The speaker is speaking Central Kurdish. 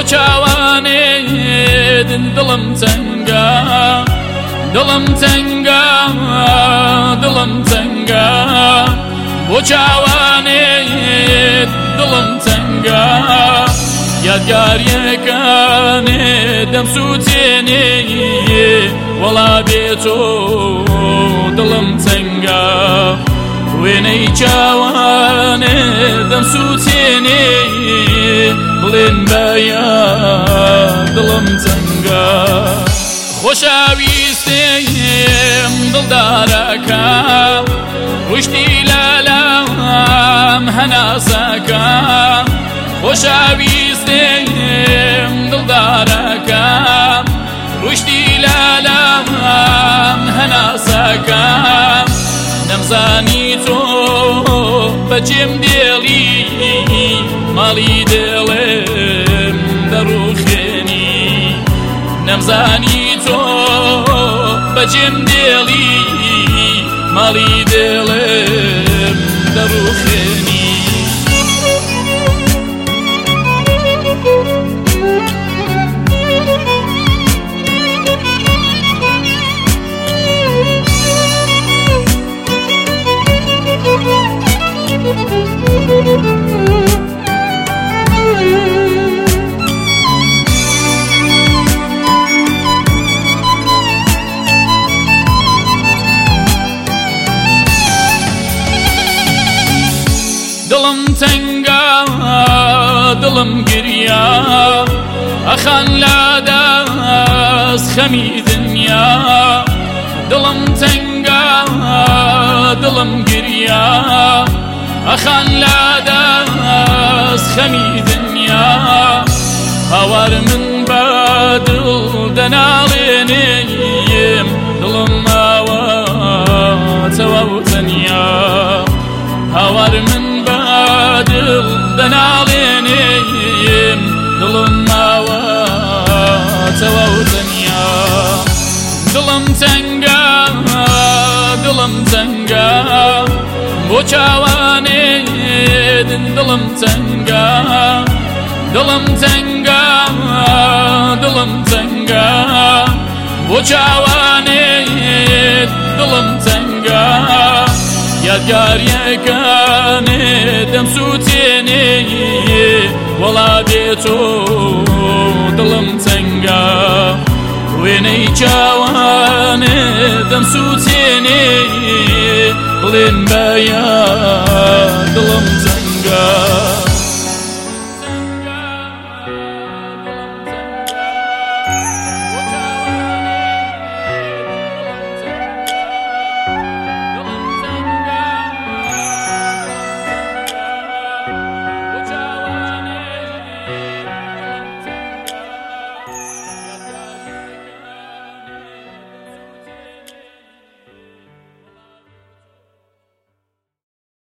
چاوانێدن دڵم تەنگە دڵم تەنگە دڵم تەنگە بۆ چاوانێت دڵم تەنگە یادگاریەکانێ دەمسووتێنێ وەڵا بێتۆ دڵم تەنگە وێنەی چاوانێ دەمسووتێنێ بڵێن بەیە دڵم تەنگە خۆشەویستیم دڵدارەکە وشتی لەلام هەناسەکە خۆشەویستیم دڵدارەکە وشتی لەلام هەناسەکە نەمزانی تۆ بەجێم دێڵی ماڵی دڵێم دەڕوخێنی نەمزانی تۆ بەجێم دێڵی ماڵی دڵێم دەڕوخێنی دڵم تەنگە دڵم گریا ئەخان لا دەست خەمی دنیا دڵم تەنگە دڵم گریا ئەخان لا دەست خەمی دنیا هاوار من بە دڵ دەناڵێنێم دڵم ماوەتەوە و تەنیا هاوار من دڵ دەناڵێنێم دڵم ماوەتەوە و تەنیا دڵم تەنگە دڵم تەنگە بۆ چاوانێدن دڵم تەنگە دڵم تەنگە دڵم تەنگە بۆ چاوانێت دڵم تەنگە یادگاریەکانێ دەمسووتێنێ وەڵا بێتۆ دڵم تەنگە وێنەی چاوانێ دەمسووتێنێ بڵێن بەیە دڵم تەنگە